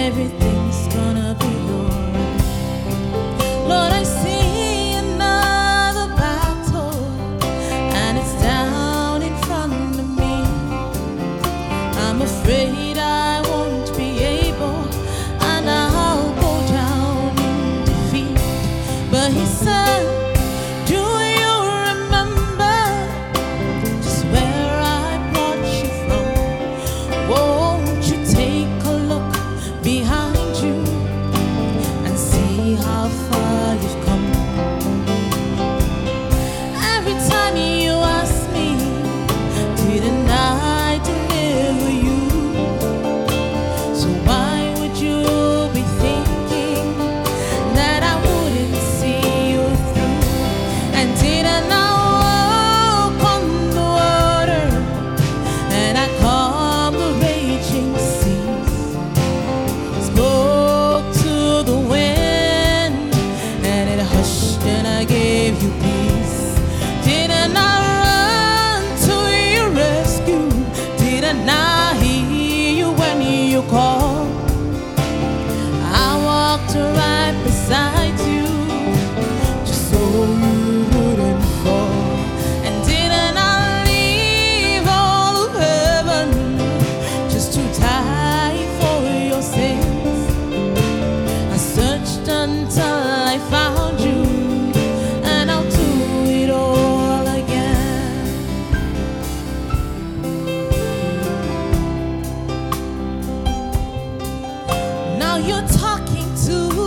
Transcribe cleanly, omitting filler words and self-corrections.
everything's gonna be alright. Lord, I see another battle, and it's down in front of me. I'm afraid I won't be able, and I'll go down in defeat. But He said, do you remember just where I brought you from? Won't you take a look behind you and see how far you've come? Every time you ask me, didn't I deliver you? So why would you be thinking that I wouldn't see you through? And didn't I walk on the water, and I calmed the raging seas? Spoke to the wind, and it hushed, and I gave you peace. Didn't I run to your rescue? Didn't I hear you when you called? I walked right beside you just so you wouldn't fall. And didn't I leave all of heaven just to die for your sins? I searched until I found you, and I'll do it all again. Now you're talking to